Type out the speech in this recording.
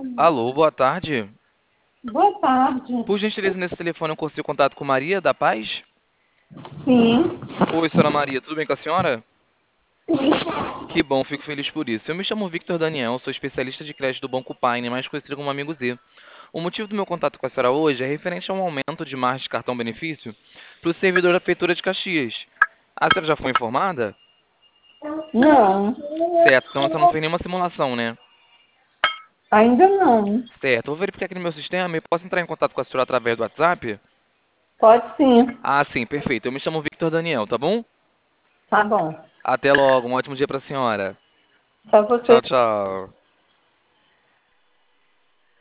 Alô, boa tarde. Boa tarde. Por gentileza, nesse telefone eu consigo contato com Maria da Paz? Sim. Oi, senhora Maria, tudo bem com a senhora? Sim. Que bom, fico feliz por isso. Eu me chamo Victor Daniel, sou especialista de crédito do Banco Paine, mais conhecido como Amigo Z. O motivo do meu contato com a senhora hoje é referente a um aumento de margem de cartão-benefício para o servidor da Prefeitura de Caxias. A senhora já foi informada? Não, Certo, então a senhora não fez nenhuma simulação, né? ainda não. Certo, vou verificar aqui no meu sistema e posso entrar em contato com a senhora através do WhatsApp? Pode sim. Ah, sim, perfeito. Eu me chamo Victor Daniel, tá bom? Tá bom. Até logo, um ótimo dia para a senhora. Pra Tchau, você tchau.